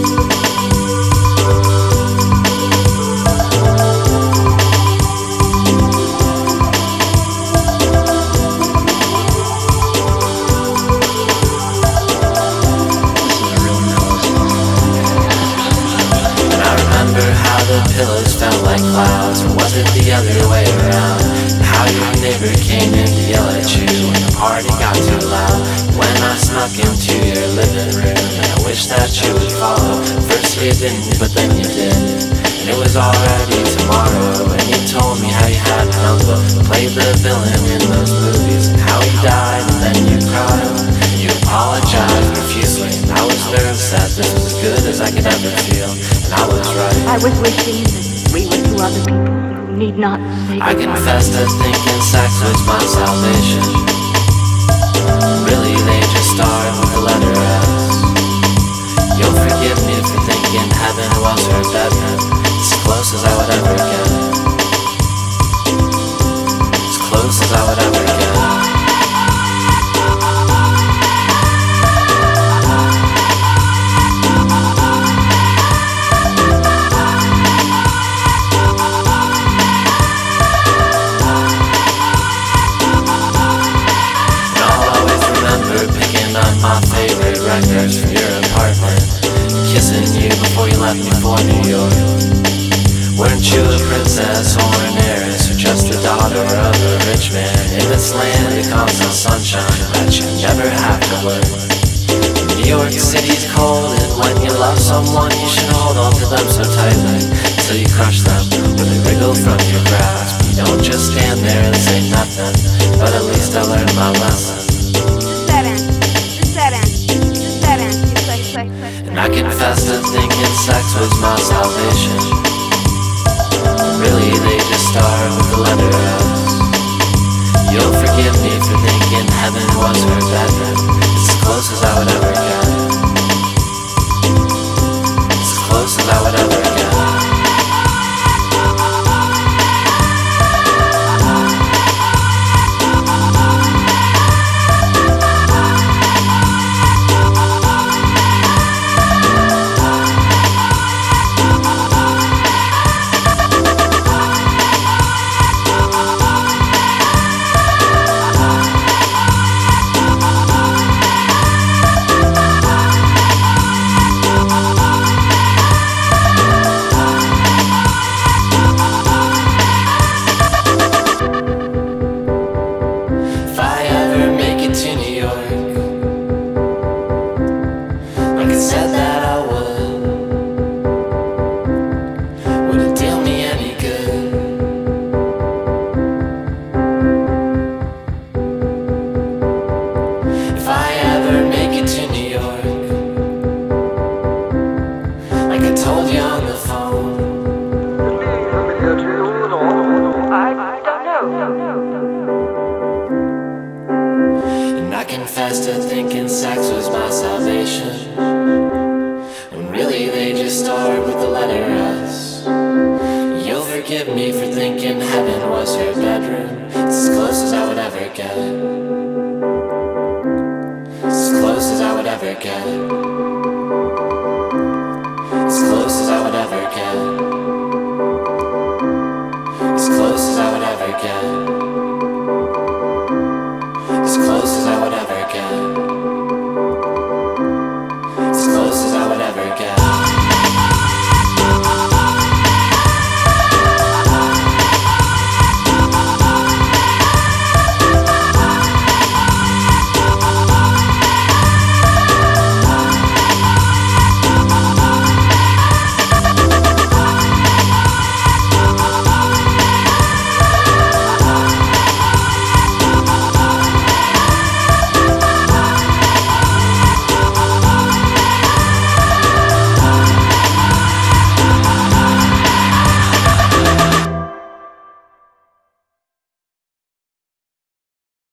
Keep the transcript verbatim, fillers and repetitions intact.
Pillows felt like clouds, or was it the other way around? How your neighbor came in to yell at you when the party got too loud. When I snuck into your living room and I wish that you would follow. First you didn't, but then you did, and it was already tomorrow. And you told me how you had an uncle who played the villain in those movies, and how he died, and then you cried. You apologized profusely, and I was nervous that this was as good as I could ever feel, and I was right. I was wishing that we were two other people who need not say goodbye. I confess to thinking sex was my salvation. Really, they just started with the letter S. You'll forgive me for thinking heaven was her bedroom. It's as close as I would ever get. As close as I would ever get. My favorite records from your apartment, kissing you before you left me for New York. Weren't you a princess or an heiress, or just the daughter of a rich man in this land of constant sunshine that you never have to work? New York City's cold, and when you love someone you should hold on to them so tightly till you crush them or they wriggle from your grasp. You don't just stand there and say nothing, but at least I learned my lesson. And I confess to thinking sex was my salvation. Really, they just started with the letter S. You'll forgive me for thinking heaven was her bedroom. It's as close as I would ever get. It's as close as I would ever get. I confess to thinking sex was my salvation, when really they just started with the letter S. You'll forgive me for thinking heaven was her bedroom. It's as close as I would ever get. It's as close as I would ever get.